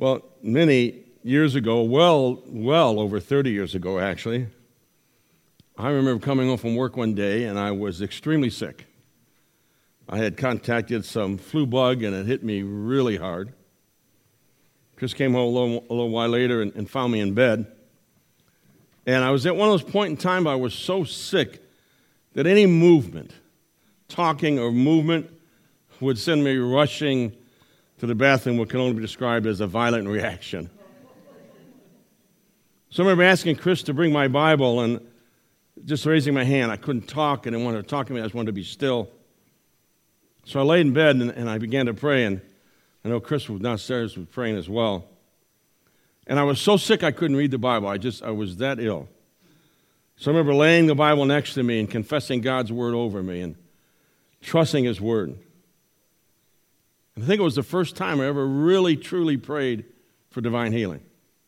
Well, many years ago, well over 30 years ago, actually, I remember coming home from work one day, and I was extremely sick. I had contacted some flu bug, and it hit me really hard. Chris came home a little while later and found me in bed. And I was at one of those points in time I was so sick that any movement, talking or movement, would send me rushing to the bathroom, what can only be described as a violent reaction. So I remember asking Chris to bring my Bible and just raising my hand. I couldn't talk, and I wanted to talk to me. I just wanted to be still. So I laid in bed, and I began to pray, and I know Chris was downstairs was praying as well. And I was so sick I couldn't read the Bible. I was that ill. So I remember laying the Bible next to me and confessing God's word over me and trusting His word. I think it was the first time I ever really, truly prayed for divine healing.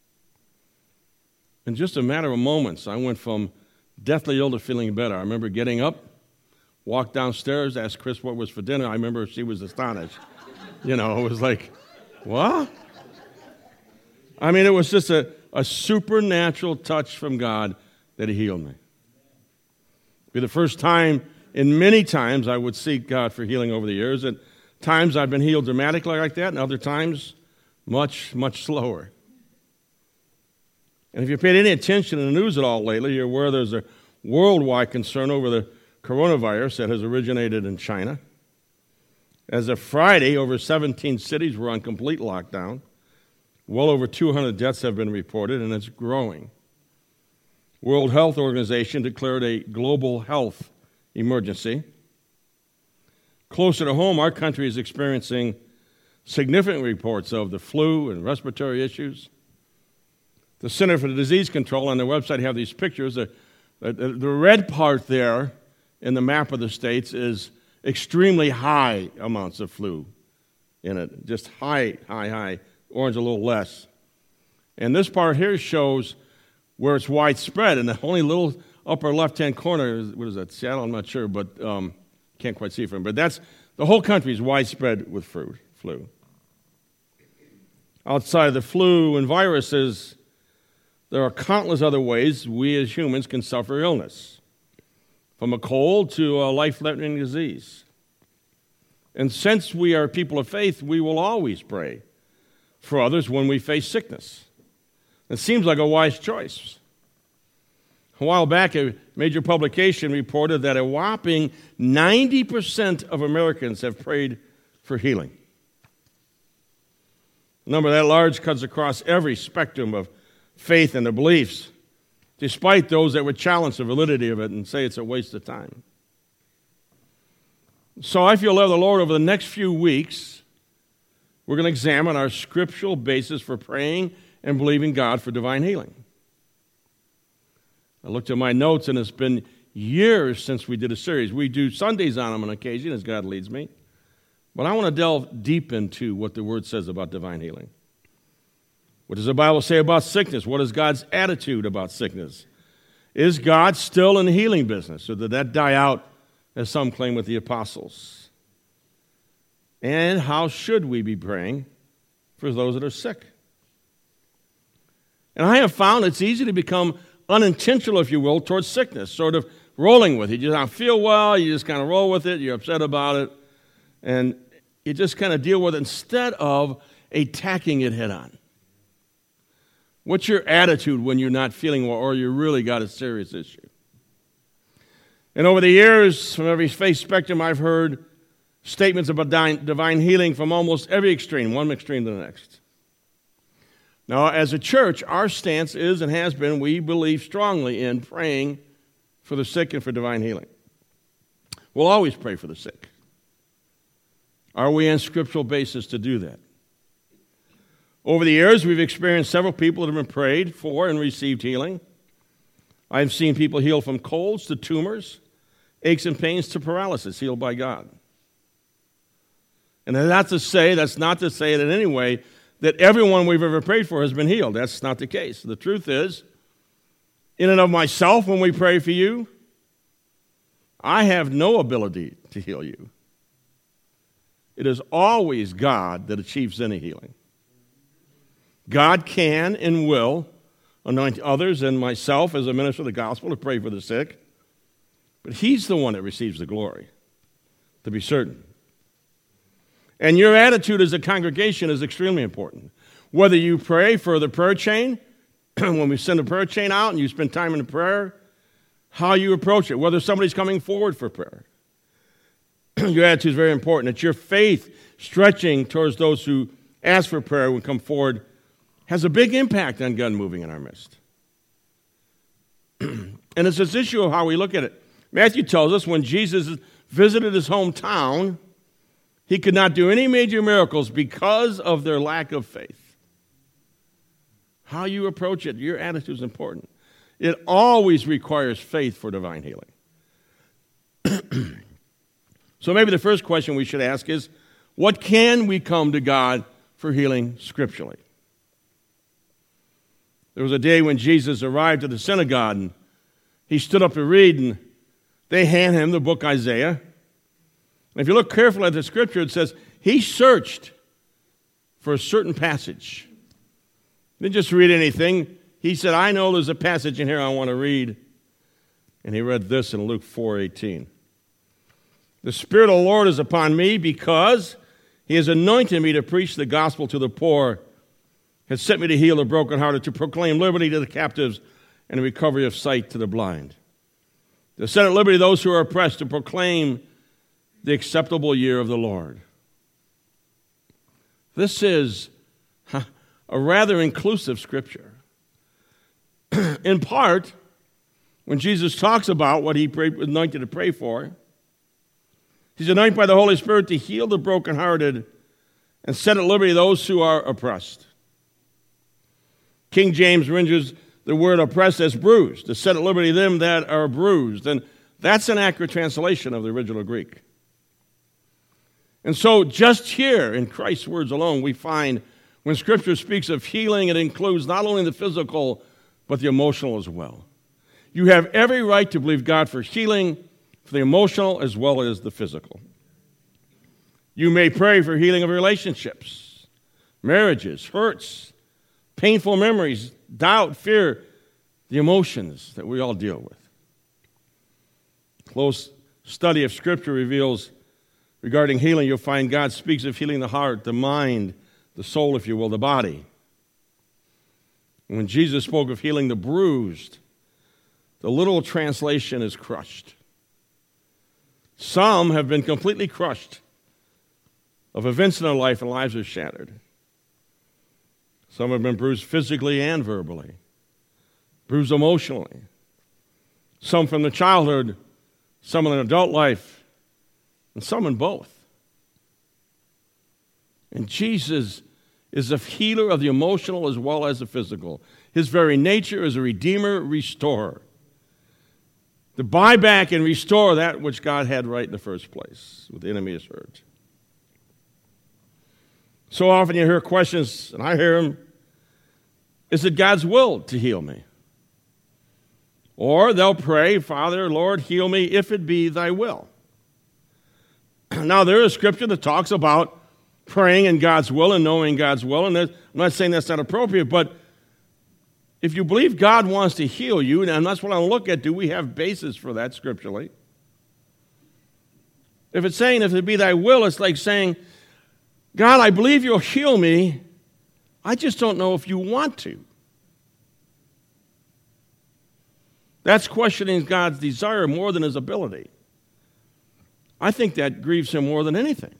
In just a matter of moments, I went from deathly ill to feeling better. I remember getting up, walked downstairs, asked Chris what was for dinner. I remember she was astonished. It was like, what? I mean, it was just a supernatural touch from God that He healed me. It would be the first time in many times I would seek God for healing over the years. At times I've been healed dramatically like that, and other times much, much slower. And if you paid any attention to the news at all lately, you're aware there's a worldwide concern over the coronavirus that has originated in China. As of Friday, over 17 cities were on complete lockdown. Well over 200 deaths have been reported, and it's growing. World Health Organization declared a global health emergency. Closer to home, our country is experiencing significant reports of the flu and respiratory issues. The Center for Disease Control on their website have these pictures. The red part there in the map of the states is extremely high amounts of flu in it, just high. Orange a little less. And this part here shows where it's widespread, and the only little upper left-hand corner, what is that, Seattle? I'm not sure, but can't quite see from it. But that's, the whole country is widespread with flu. Outside of the flu and viruses, there are countless other ways we as humans can suffer illness, from a cold to a life-threatening disease. And since we are people of faith, we will always pray for others when we face sickness. It seems like a wise choice. A while back, a major publication reported that a whopping 90% of Americans have prayed for healing. A number that large cuts across every spectrum of faith and their beliefs, despite those that would challenge the validity of it and say it's a waste of time. So I feel led of the Lord over the next few weeks, we're going to examine our scriptural basis for praying and believing God for divine healing. I looked at my notes, and it's been years since we did a series. We do Sundays on them on occasion as God leads me. But I want to delve deep into what the Word says about divine healing. What does the Bible say about sickness? What is God's attitude about sickness? Is God still in the healing business, or did that die out, as some claim, with the apostles? And how should we be praying for those that are sick? And I have found it's easy to become unintentional, if you will, towards sickness, sort of rolling with it. You don't feel well, you just kind of roll with it, you're upset about it, and you just kind of deal with it instead of attacking it head on. What's your attitude when you're not feeling well or you really got a serious issue? And over the years, from every faith spectrum, I've heard statements about divine healing from almost every extreme, one extreme to the next. Now, as a church, our stance is and has been, we believe strongly in praying for the sick and for divine healing. We'll always pray for the sick. Are we on scriptural basis to do that? Over the years, we've experienced several people that have been prayed for and received healing. I've seen people healed from colds to tumors, aches and pains to paralysis, healed by God. And that's not to say that in any way that everyone we've ever prayed for has been healed. That's not the case. The truth is, in and of myself, when we pray for you, I have no ability to heal you. It is always God that achieves any healing. God can and will anoint others and myself as a minister of the gospel to pray for the sick, but he's the one that receives the glory, to be certain. And your attitude as a congregation is extremely important. Whether you pray for the prayer chain, when we send a prayer chain out and you spend time in prayer, how you approach it, whether somebody's coming forward for prayer. Your attitude is very important. It's your faith stretching towards those who ask for prayer and come forward has a big impact on God moving in our midst. And it's this issue of how we look at it. Matthew tells us when Jesus visited his hometown, he could not do any major miracles because of their lack of faith. How you approach it, your attitude is important. It always requires faith for divine healing. So maybe the first question we should ask is, what can we come to God for healing scripturally? There was a day when Jesus arrived at the synagogue, and he stood up to read, and they hand him the book Isaiah. And if you look carefully at the scripture, it says, he searched for a certain passage. He didn't just read anything. He said, I know there's a passage in here I want to read. And he read this in Luke 4:18. The Spirit of the Lord is upon me because he has anointed me to preach the gospel to the poor, has sent me to heal the brokenhearted, to proclaim liberty to the captives and the recovery of sight to the blind, to set at liberty those who are oppressed, to proclaim the acceptable year of the Lord. This is a rather inclusive scripture. In part, when Jesus talks about what he anointed to pray for, he's anointed by the Holy Spirit to heal the brokenhearted and set at liberty those who are oppressed. King James renders the word oppressed as bruised, to set at liberty them that are bruised. And that's an accurate translation of the original Greek. And so just here in Christ's words alone, we find when Scripture speaks of healing, it includes not only the physical, but the emotional as well. You have every right to believe God for healing, for the emotional as well as the physical. You may pray for healing of relationships, marriages, hurts, painful memories, doubt, fear, the emotions that we all deal with. Close study of Scripture reveals regarding healing, you'll find God speaks of healing the heart, the mind, the soul, if you will, the body. When Jesus spoke of healing the bruised, the literal translation is crushed. Some have been completely crushed of events in their life and lives are shattered. Some have been bruised physically and verbally, bruised emotionally. Some from the childhood, some in adult life, and some in both. And Jesus is a healer of the emotional as well as the physical. His very nature is a redeemer, restorer. To buy back and restore that which God had right in the first place, with the enemy is hurt. So often you hear questions, and I hear them, is it God's will to heal me? Or they'll pray, Father, Lord, heal me if it be thy will. Now there is scripture that talks about praying in God's will and knowing God's will, and I'm not saying that's not appropriate, but if you believe God wants to heal you, and that's what I'll look at, do we have basis for that scripturally? If it's saying, if it be thy will, it's like saying, God, I believe you'll heal me, I just don't know if you want to. That's questioning God's desire more than his ability. I think that grieves him more than anything.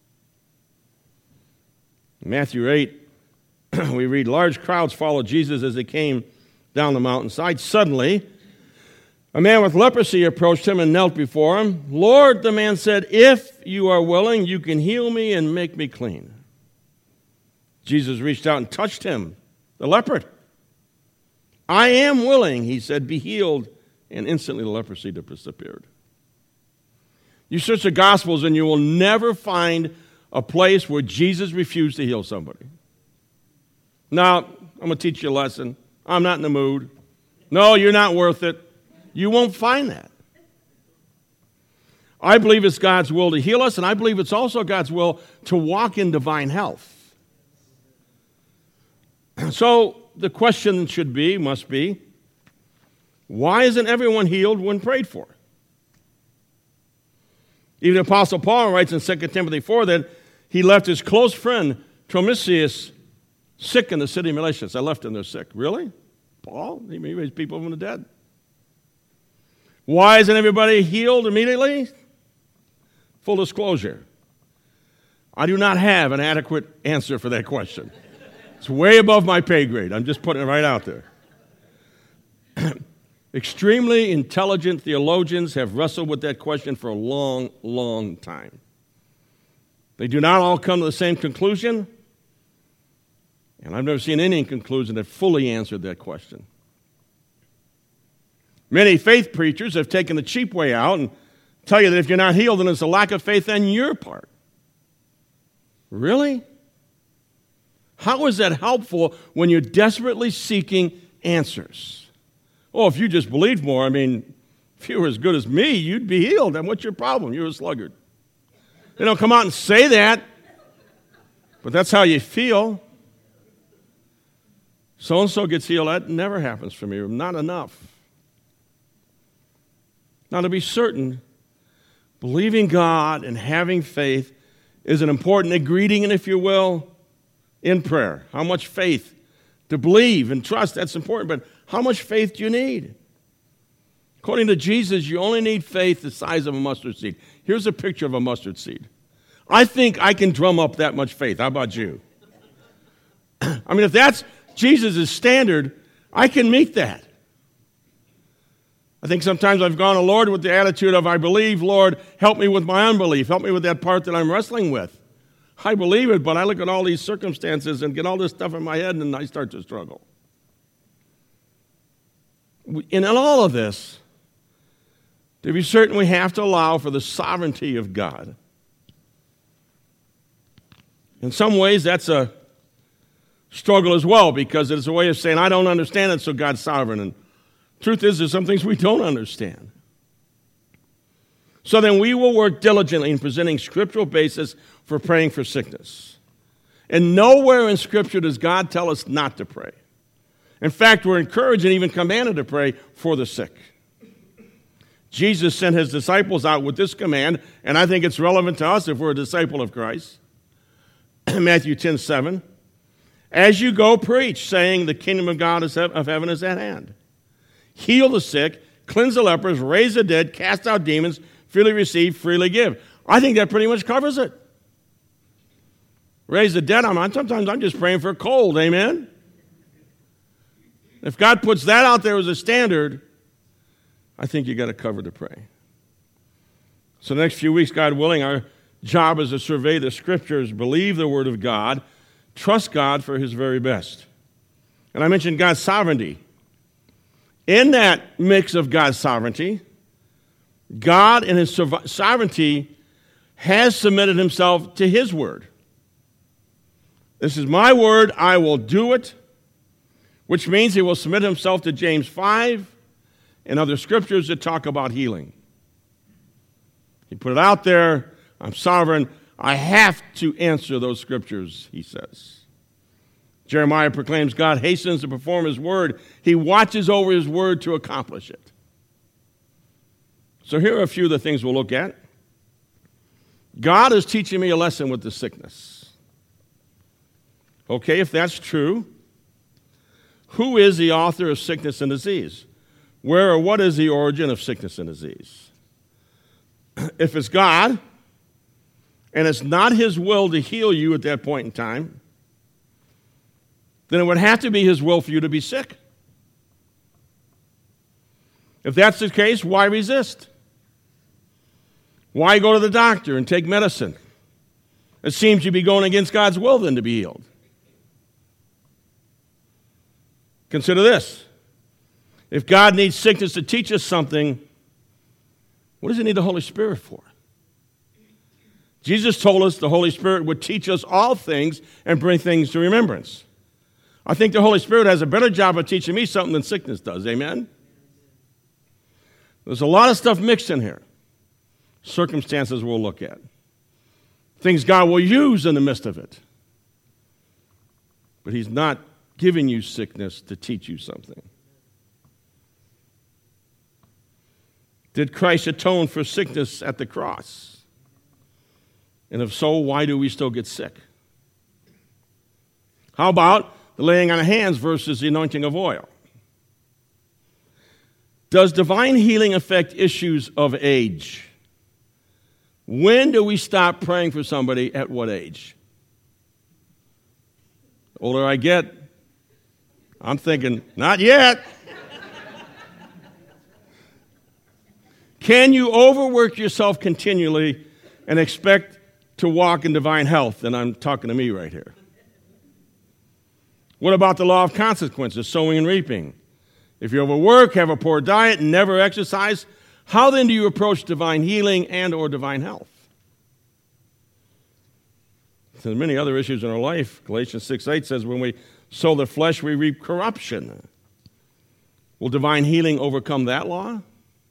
In Matthew 8, we read, large crowds followed Jesus as he came down the mountainside. Suddenly, a man with leprosy approached him and knelt before him. Lord, the man said, if you are willing, you can heal me and make me clean. Jesus reached out and touched him, the leper. I am willing, he said, be healed. And instantly the leprosy disappeared. You search the Gospels and you will never find a place where Jesus refused to heal somebody. Now, I'm going to teach you a lesson. I'm not in the mood. No, you're not worth it. You won't find that. I believe it's God's will to heal us, and I believe it's also God's will to walk in divine health. So the question must be, why isn't everyone healed when prayed for? Even the Apostle Paul writes in 2 Timothy 4 that he left his close friend Trophimus sick in the city of Miletus. I left him there sick. Really? Paul? He raised people from the dead. Why isn't everybody healed immediately? Full disclosure, I do not have an adequate answer for that question. It's way above my pay grade. I'm just putting it right out there. Extremely intelligent theologians have wrestled with that question for a long, long time. They do not all come to the same conclusion, and I've never seen any conclusion that fully answered that question. Many faith preachers have taken the cheap way out and tell you that if you're not healed, then it's a lack of faith on your part. Really? How is that helpful when you're desperately seeking answers? Oh, if you just believed more, if you were as good as me, you'd be healed. And what's your problem? You're a sluggard. They don't come out and say that, but that's how you feel. So-and-so gets healed. That never happens for me. Not enough. Now, to be certain, believing God and having faith is an important ingredient, if you will, in prayer. How much faith to believe and trust, that's important, but how much faith do you need? According to Jesus, you only need faith the size of a mustard seed. Here's a picture of a mustard seed. I think I can drum up that much faith. How about you? If that's Jesus' standard, I can meet that. I think sometimes I've gone to Lord with the attitude of, I believe, Lord, help me with my unbelief. Help me with that part that I'm wrestling with. I believe it, but I look at all these circumstances and get all this stuff in my head, and I start to struggle. In all of this, to be certain, we have to allow for the sovereignty of God. In some ways, that's a struggle as well, because it's a way of saying, I don't understand it, so God's sovereign. And truth is, there's some things we don't understand. So then we will work diligently in presenting scriptural basis for praying for sickness. And nowhere in Scripture does God tell us not to pray. In fact, we're encouraged and even commanded to pray for the sick. Jesus sent his disciples out with this command, and I think it's relevant to us if we're a disciple of Christ. Matthew 10:7. As you go, preach, saying the kingdom of God of heaven is at hand. Heal the sick, cleanse the lepers, raise the dead, cast out demons, freely receive, freely give. I think that pretty much covers it. Raise the dead, sometimes I'm just praying for a cold, amen? If God puts that out there as a standard, I think you got to cover to pray. So the next few weeks, God willing, our job is to survey the Scriptures, believe the Word of God, trust God for His very best. And I mentioned God's sovereignty. In that mix of God's sovereignty, God in His sovereignty has submitted Himself to His Word. This is my word, I will do it, which means He will submit Himself to James 5 and other scriptures that talk about healing. He put it out there, I'm sovereign, I have to answer those scriptures, He says. Jeremiah proclaims God hastens to perform His word. He watches over His word to accomplish it. So here are a few of the things we'll look at. God is teaching me a lesson with the sickness. Okay, if that's true, who is the author of sickness and disease? Where or what is the origin of sickness and disease? If it's God, and it's not His will to heal you at that point in time, then it would have to be His will for you to be sick. If that's the case, why resist? Why go to the doctor and take medicine? It seems you'd be going against God's will then to be healed. Consider this. If God needs sickness to teach us something, what does He need the Holy Spirit for? Jesus told us the Holy Spirit would teach us all things and bring things to remembrance. I think the Holy Spirit has a better job of teaching me something than sickness does. Amen? There's a lot of stuff mixed in here. Circumstances we'll look at. Things God will use in the midst of it. But He's not given you sickness to teach you something? Did Christ atone for sickness at the cross? And if so, why do we still get sick? How about the laying on of hands versus the anointing of oil? Does divine healing affect issues of age? When do we stop praying for somebody at what age? The older I get, I'm thinking, not yet. Can you overwork yourself continually and expect to walk in divine health? And I'm talking to me right here. What about the law of consequences, sowing and reaping? If you overwork, have a poor diet, and never exercise, how then do you approach divine healing and or divine health? There's many other issues in our life. Galatians 6:8 says, when we sow the flesh, we reap corruption. Will divine healing overcome that law?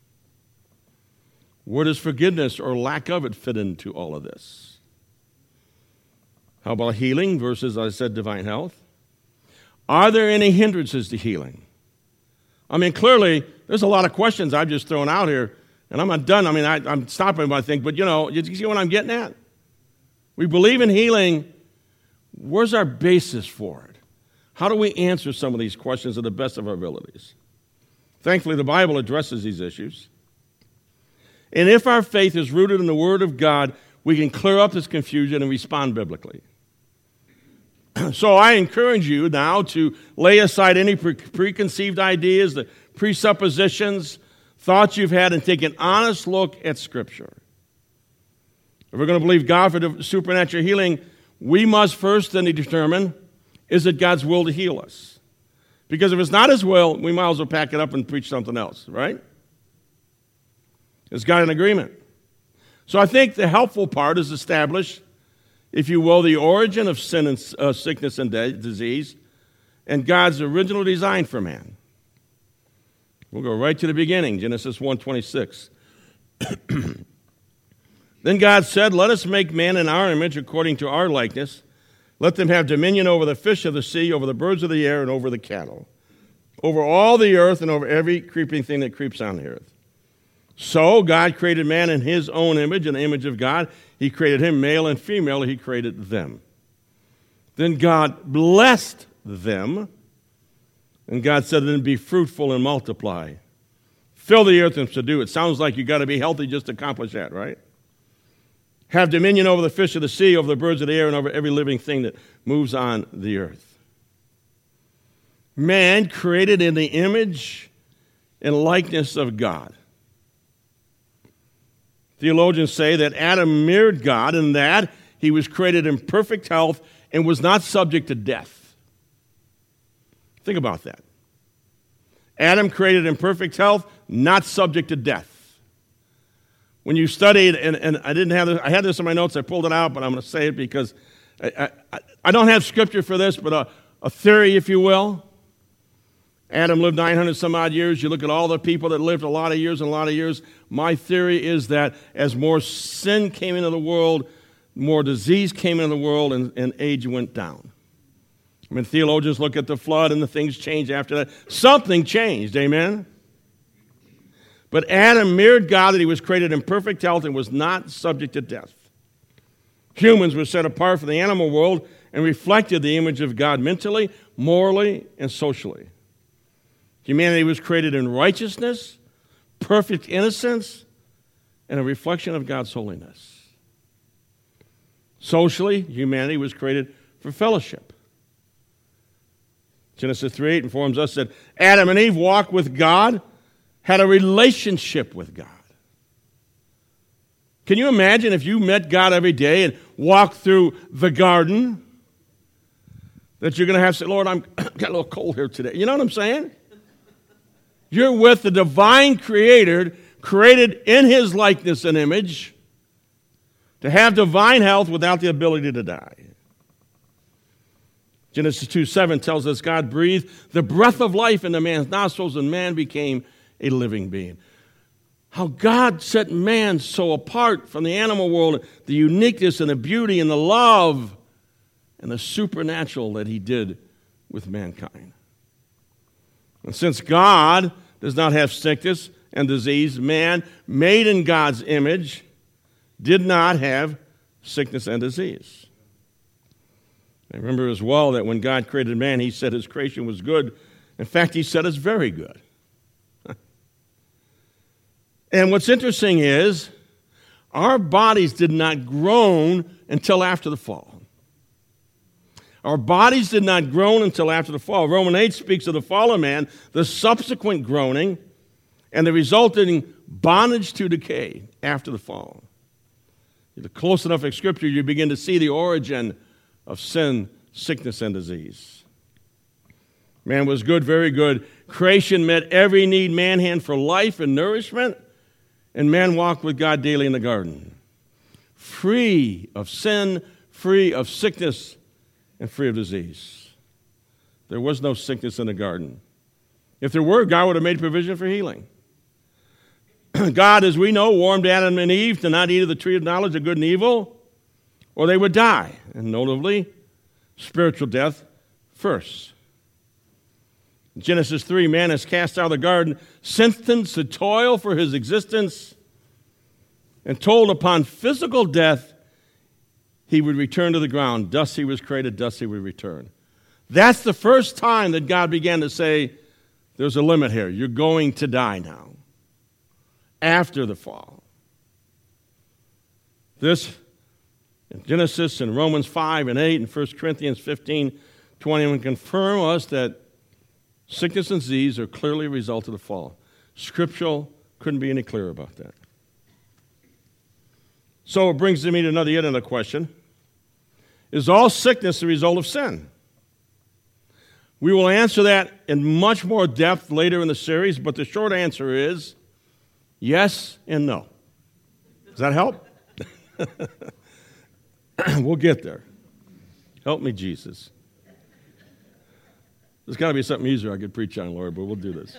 Where does forgiveness or lack of it fit into all of this? How about healing versus, as I said, divine health? Are there any hindrances to healing? I mean, clearly, there's a lot of questions I've just thrown out here, and I'm not done. I mean, I'm stopping, I think, but you see what I'm getting at? We believe in healing. Where's our basis for it? How do we answer some of these questions to the best of our abilities? Thankfully, the Bible addresses these issues. And if our faith is rooted in the Word of God, we can clear up this confusion and respond biblically. So I encourage you now to lay aside any preconceived ideas, the presuppositions, thoughts you've had, and take an honest look at Scripture. If we're going to believe God for supernatural healing, we must first then determine, is it God's will to heal us? Because if it's not His will, we might as well pack it up and preach something else, right? Is God in agreement? So I think the helpful part is establish, if you will, the origin of sin and sickness and disease and God's original design for man. We'll go right to the beginning, Genesis 1:26. Then God said, let us make man in our image according to our likeness. Let them have dominion over the fish of the sea, over the birds of the air, and over the cattle, over all the earth, and over every creeping thing that creeps on the earth. So God created man in His own image, in the image of God. He created him, male and female, He created them. Then God blessed them, and God said, then be fruitful and multiply. Fill the earth and subdue it. Sounds like you got to be healthy just to accomplish that, right? Have dominion over the fish of the sea, over the birds of the air, and over every living thing that moves on the earth. Man created in the image and likeness of God. Theologians say that Adam mirrored God in that he was created in perfect health and was not subject to death. Think about that. Adam created in perfect health, not subject to death. When you studied, and I didn't have this, I had this in my notes, I pulled it out, but I'm going to say it because I don't have scripture for this, but a theory, if you will. Adam lived 900 some odd years. You look at all the people that lived a lot of years and a lot of years. My theory is that as more sin came into the world, more disease came into the world, and age went down. I mean, theologians look at the flood and the things changed after that. Something changed, amen? But Adam mirrored God, that he was created in perfect health and was not subject to death. Humans were set apart from the animal world and reflected the image of God mentally, morally, and socially. Humanity was created in righteousness, perfect innocence, and a reflection of God's holiness. Socially, humanity was created for fellowship. Genesis 3:8 informs us that Adam and Eve walked with God, had a relationship with God. Can you imagine if you met God every day and walked through the garden, that you're going to have to say, Lord, I'm got a little cold here today. You know what I'm saying? You're with the divine Creator, created in His likeness and image, to have divine health without the ability to die. Genesis 2:7 tells us God breathed the breath of life into man's nostrils, and man became a living being. How God set man so apart from the animal world, the uniqueness and the beauty and the love and the supernatural that He did with mankind. And since God does not have sickness and disease, man, made in God's image, did not have sickness and disease. I remember as well that when God created man, he said his creation was good. In fact, he said it's very good. And what's interesting is our bodies did not groan until after the fall. Our bodies did not groan until after the fall. Romans 8 speaks of the fall of man, the subsequent groaning, and the resulting bondage to decay after the fall. If you're close enough in Scripture, you begin to see the origin of sin, sickness, and disease. Man was good, very good. Creation met every need man had for life and nourishment, and man walked with God daily in the garden, free of sin, free of sickness, and free of disease. There was no sickness in the garden. If there were, God would have made provision for healing. God, as we know, warned Adam and Eve to not eat of the tree of knowledge of good and evil, or they would die, and notably, spiritual death first. In Genesis 3, man is cast out of the garden, sentenced to toil for his existence, and told upon physical death he would return to the ground. Thus he was created, thus he would return. That's the first time that God began to say, there's a limit here. You're going to die now. After the fall. This, in Genesis and Romans 5 and 8 and 1 Corinthians 15, 21 confirm us that sickness and disease are clearly a result of the fall. Scriptural couldn't be any clearer about that. So it brings me to another question. Is all sickness the result of sin? We will answer that in much more depth later in the series, but the short answer is yes and no. Does that help? We'll get there. Help me, Jesus. There's got to be something easier I could preach on, Lord, but we'll do this.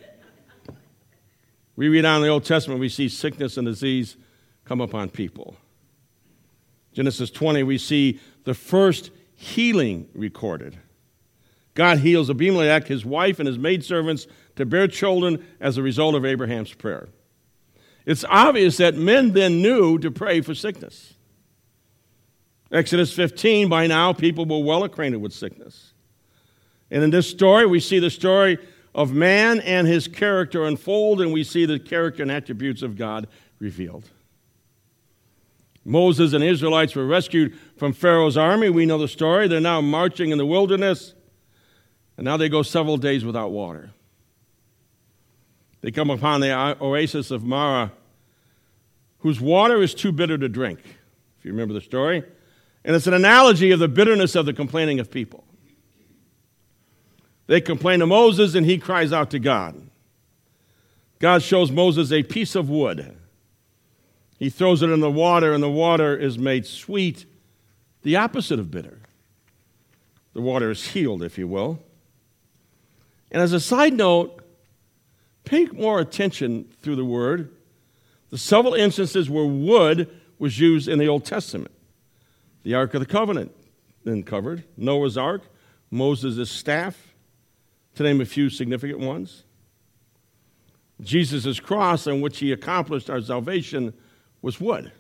We read on in the Old Testament, we see sickness and disease come upon people. Genesis 20, we see the first healing recorded. God heals Abimelech, his wife, and his maidservants to bear children as a result of Abraham's prayer. It's obvious that men then knew to pray for sickness. Exodus 15, by now, people were well acquainted with sickness. And in this story, we see the story of man and his character unfold, and we see the character and attributes of God revealed. Moses and the Israelites were rescued from Pharaoh's army. We know the story. They're now marching in the wilderness, and now they go several days without water. They come upon the oasis of Marah, whose water is too bitter to drink, if you remember the story. And it's an analogy of the bitterness of the complaining of people. They complain to Moses, and he cries out to God. God shows Moses a piece of wood. He throws it in the water, and the water is made sweet, the opposite of bitter. The water is healed, if you will. And as a side note, pay more attention through the Word. The several instances where wood was used in the Old Testament. The Ark of the Covenant, then covered. Noah's Ark, Moses' staff, to name a few significant ones. Jesus' cross on which he accomplished our salvation was wood.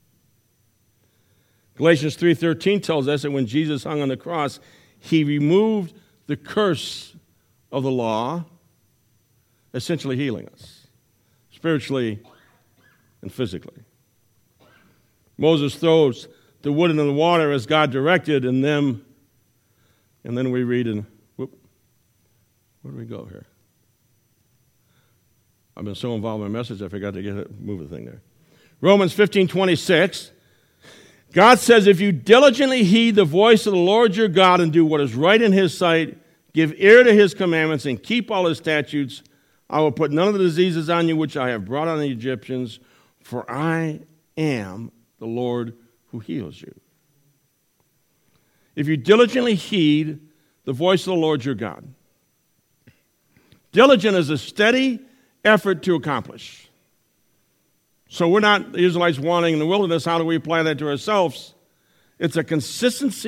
Galatians 3:13 tells us that when Jesus hung on the cross, he removed the curse of the law, essentially healing us, spiritually and physically. Moses throws the wood into the water as God directed, and then we read in, where do we go here? I've been so involved in my message, I forgot to move the thing there. Romans 15:26, God says, if you diligently heed the voice of the Lord your God and do what is right in his sight, give ear to his commandments and keep all his statutes, I will put none of the diseases on you which I have brought on the Egyptians, for I am the Lord who heals you. If you diligently heed the voice of the Lord your God. Diligent is a steady effort to accomplish. So we're not the Israelites wandering in the wilderness. How do we apply that to ourselves? It's a consistency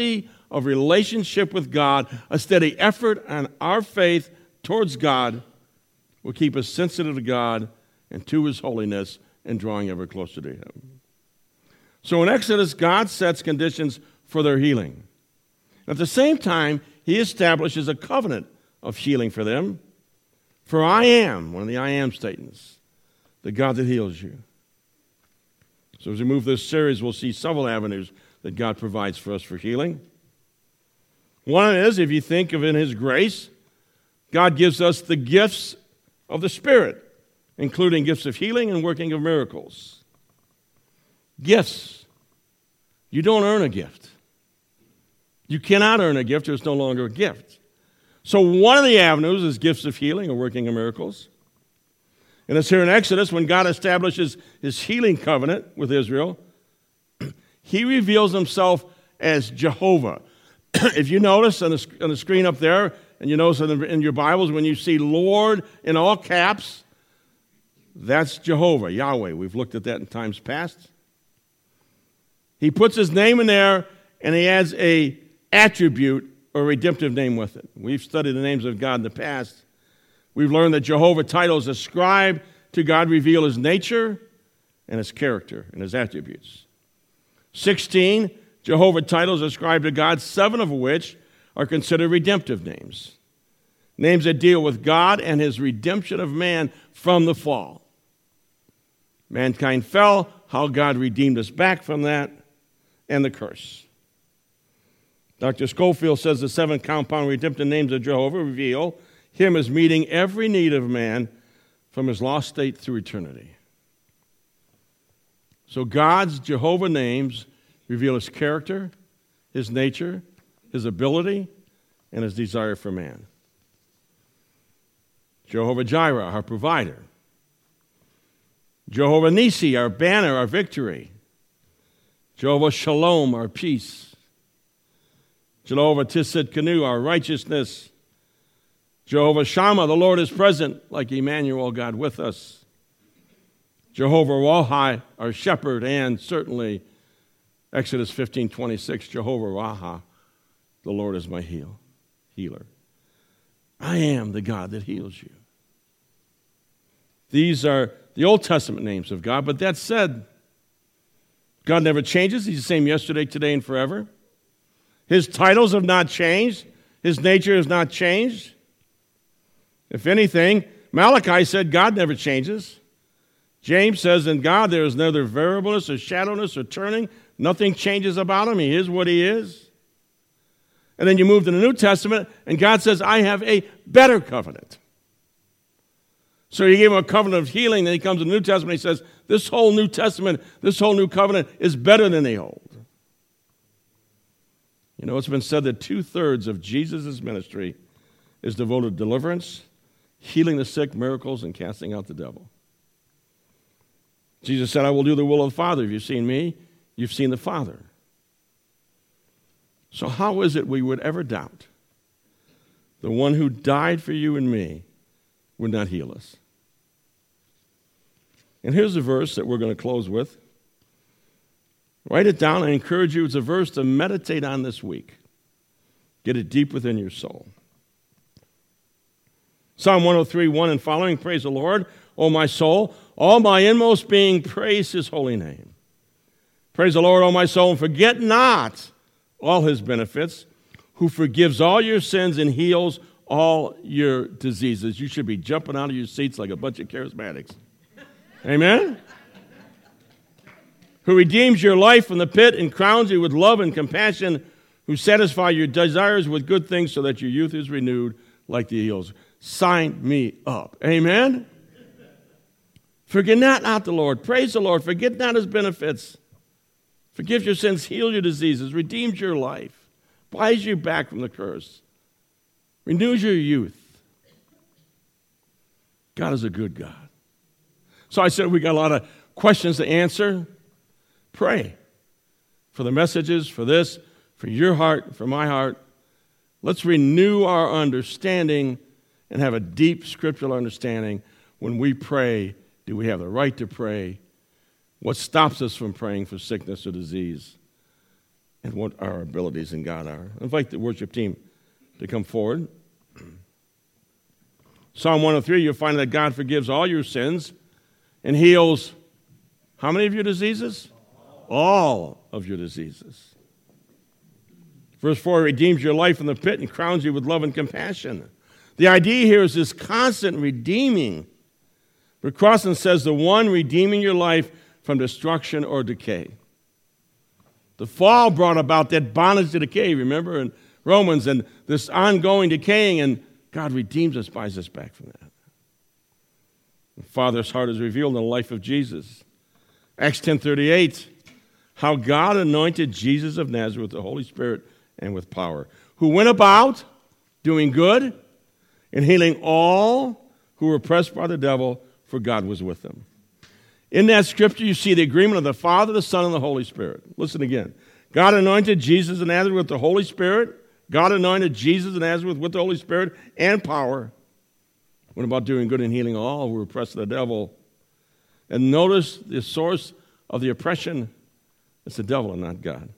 of relationship with God, a steady effort on our faith towards God, will keep us sensitive to God and to His holiness and drawing ever closer to Him. So in Exodus, God sets conditions for their healing. At the same time, He establishes a covenant of healing for them. For I am, one of the I am statements, the God that heals you. So as we move this series, we'll see several avenues that God provides for us for healing. One is, if you think of in His grace, God gives us the gifts of the Spirit, including gifts of healing and working of miracles. Gifts. You don't earn a gift. You cannot earn a gift, or it's no longer a gift. So one of the avenues is gifts of healing or working of miracles. And it's here in Exodus when God establishes His healing covenant with Israel. He reveals Himself as Jehovah. If you notice on the screen up there, and you notice in your Bibles, when you see Lord in all caps, that's Jehovah, Yahweh. We've looked at that in times past. He puts His name in there, and He adds a attribute or redemptive name with it. We've studied the names of God in the past. We've learned that Jehovah titles ascribed to God reveal His nature and His character and His attributes. 16 Jehovah titles ascribed to God, 7 of which are considered redemptive names. Names that deal with God and His redemption of man from the fall. Mankind fell, how God redeemed us back from that, and the curse. Dr. Schofield says the 7 compound redemptive names of Jehovah reveal Him as meeting every need of man from his lost state through eternity. So God's Jehovah names reveal His character, His nature, His ability, and His desire for man. Jehovah Jireh, our provider. Jehovah Nissi, our banner, our victory. Jehovah Shalom, our peace. Jehovah Tsidkenu, our righteousness. Jehovah Shammah, the Lord is present, like Emmanuel, God with us. Jehovah Rahi, our shepherd, and certainly Exodus 15:26, Jehovah Raha, the Lord is my healer. I am the God that heals you. These are the Old Testament names of God, but that said, God never changes. He's the same yesterday, today, and forever. His titles have not changed. His nature has not changed. If anything, Malachi said God never changes. James says in God there is neither variableness or shadowness or turning. Nothing changes about Him. He is what He is. And then you move to the New Testament, and God says, I have a better covenant. So He gave him a covenant of healing. Then He comes to the New Testament, He says, this whole New Testament, this whole new covenant is better than the old. You know, it's been said that 2/3 of Jesus' ministry is devoted to deliverance, healing the sick, miracles, and casting out the devil. Jesus said, I will do the will of the Father. If you've seen me, you've seen the Father. So how is it we would ever doubt the one who died for you and me would not heal us? And here's a verse that we're going to close with. Write it down. I encourage you. It's a verse to meditate on this week. Get it deep within your soul. Psalm 103:1 and following, praise the Lord, O my soul. All my inmost being, praise His holy name. Praise the Lord, O my soul, and forget not all His benefits, who forgives all your sins and heals all your diseases. You should be jumping out of your seats like a bunch of charismatics. Amen? Who redeems your life from the pit and crowns you with love and compassion, who satisfy your desires with good things so that your youth is renewed like the eagles. Sign me up. Amen? Forget not the Lord. Praise the Lord. Forget not His benefits. Forgives your sins, heals your diseases, redeems your life, buys you back from the curse, renews your youth. God is a good God. So I said we got a lot of questions to answer. Pray for the messages, for this, for your heart, for my heart. Let's renew our understanding and have a deep scriptural understanding. When we pray, do we have the right to pray? What stops us from praying for sickness or disease? and what our abilities in God are. I invite the worship team to come forward. Psalm 103, you'll find that God forgives all your sins and heals how many of your diseases? All of your diseases. Verse 4, redeems your life from the pit and crowns you with love and compassion. The idea here is this constant redeeming. But Crossan says the one redeeming your life from destruction or decay. The fall brought about that bondage to decay, remember, in Romans, and this ongoing decaying, and God redeems us, buys us back from that. The Father's heart is revealed in the life of Jesus. Acts 10:38, how God anointed Jesus of Nazareth with the Holy Spirit and with power, who went about doing good and healing all who were oppressed by the devil, for God was with them. In that scripture, you see the agreement of the Father, the Son, and the Holy Spirit. Listen again. God anointed Jesus of Nazareth with the Holy Spirit. God anointed Jesus of Nazareth with the Holy Spirit and power. Went about doing good and healing all who were oppressed by the devil. And notice the source of the oppression. It's the devil and not God.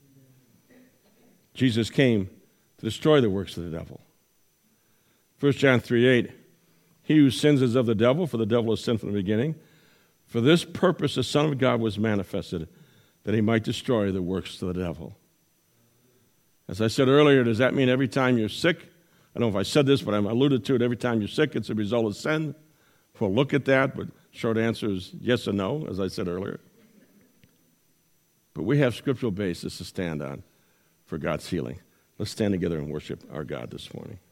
Jesus came to destroy the works of the devil. 1 John 3:8, he who sins is of the devil, for the devil has sinned from the beginning. For this purpose the Son of God was manifested, that he might destroy the works of the devil. As I said earlier, does that mean every time you're sick? I don't know if I said this, but I'm alluded to it. Every time you're sick, it's a result of sin. We'll look at that, but short answer is yes and no, as I said earlier. But we have scriptural basis to stand on for God's healing. Let's stand together and worship our God this morning.